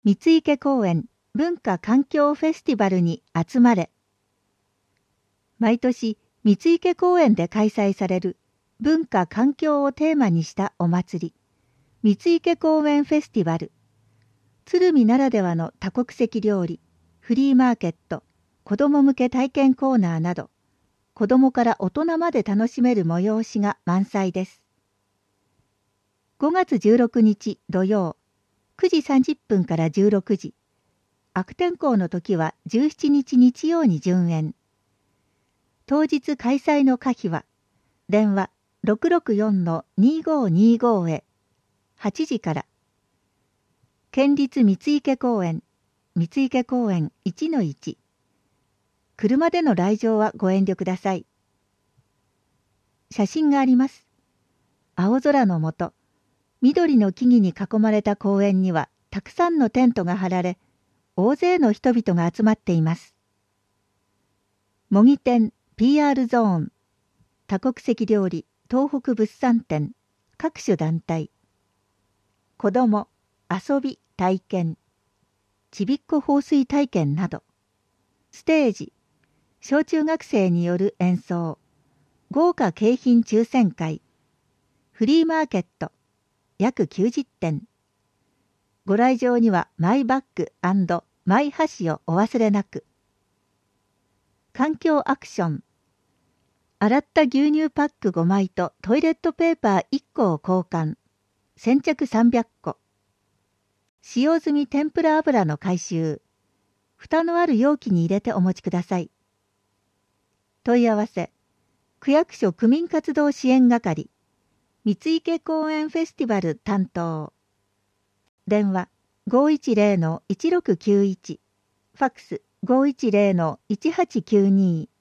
三池公園文化環境フェスティバルに集まれ。毎年三池公園で開催される文化環境をテーマにしたお祭り、三池公園フェスティバル。鶴見ならではの多国籍料理、フリーマーケット、子ども向け体験コーナーなど、子どもから大人まで楽しめる催しが満載です。5月16日土曜、9時30分から16時。悪天候の時は17日日曜に順延。当日開催の可否は、電話 664-2525 へ、8時から。県立三池公園、三池公園 1-1。車での来場はご遠慮ください。写真があります。青空の下、緑の木々に囲まれた公園にはたくさんのテントが張られ、大勢の人々が集まっています。模擬店、PR ゾーン、多国籍料理、東北物産展、各種団体、子ども、遊び、体験、ちびっこ放水体験など、ステージ、小中学生による演奏、豪華景品抽選会、フリーマーケット、約90点。ご来場にはマイバッグ&マイ箸をお忘れなく。環境アクション。洗った牛乳パック5枚とトイレットペーパー1個を交換。先着300個。使用済み天ぷら油の回収。蓋のある容器に入れてお持ちください。問い合わせ。区役所区民活動支援係。三池公園フェスティバル担当。電話 510-1691。ファックス 510-1892。